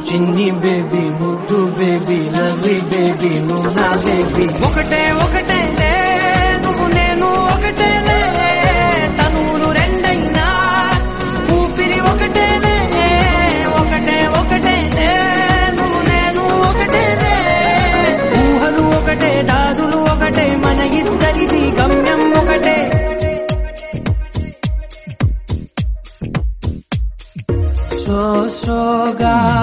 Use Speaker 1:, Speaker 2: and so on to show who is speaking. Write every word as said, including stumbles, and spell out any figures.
Speaker 1: చిన్ని బేబీ ముద్దు baby lovely baby నువ్వు నా బేబీ ఒకటే ఒకటే నువ్వు నేను ఒకటేలే తనువులు రెండైనా ఊపిరి ఒకటేలే ఒకటే ఒకటే నువ్వు నేను ఒకటేలే ఊహలు ఒకటే దాదులు ఒకటే మన ఇద్దరిది గమ్యం ఒకటే సో సోగా